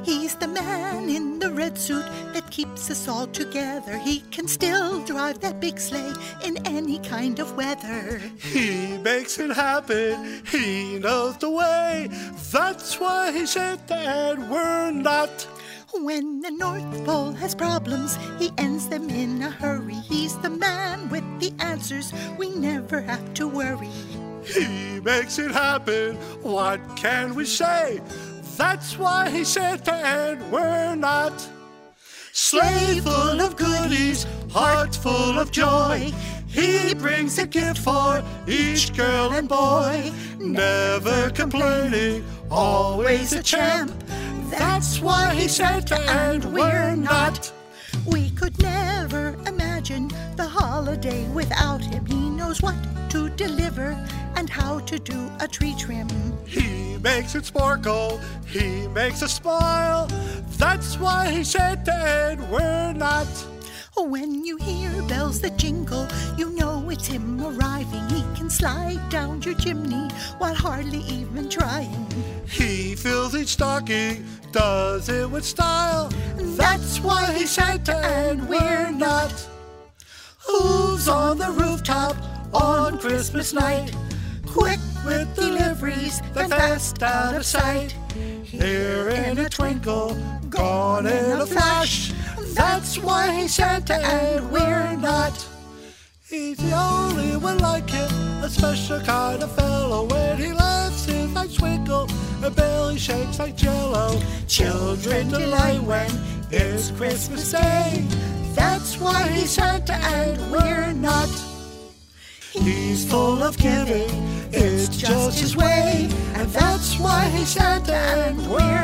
He's the man in the red suit that keeps us all together. He can still drive that big sleigh in any kind of weather. He makes it happen. He knows the way. That's why he's Santa and we're not. When the North Pole has problems, he ends them in a hurry. He's the man with the answers. We never have to worry. He makes it happen. What can we say? That's why he's Santa and we're not. Sleigh full of goodies, heart full of joy. He brings a gift for each girl and boy. Never complaining, always a champ. That's why he's Santa and we're not. We could never imagine the holiday without him. He knows what to deliver and how to do a tree trim. He makes it sparkle, he makes us smile. That's why he's Santa and we're not. When you hear bells that jingle, you know it's him arriving. He can slide down your chimney while hardly even trying. He fills each stocking, does it with style. That's why he's Santa and we're not. Who's on the rooftop on Christmas night? Quick with deliveries, then fast out of sight. Here in a twinkle, gone in a flash. That's why he's Santa and we're not. He's the only one like him, a special kind of fellow. When he laughs, his eyes twinkle, and belly shakes like jello. Children delight when it's Christmas Day. That's why he's Santa and we're not. He's full of giving, it's just his way. And that's why he's Santa and we're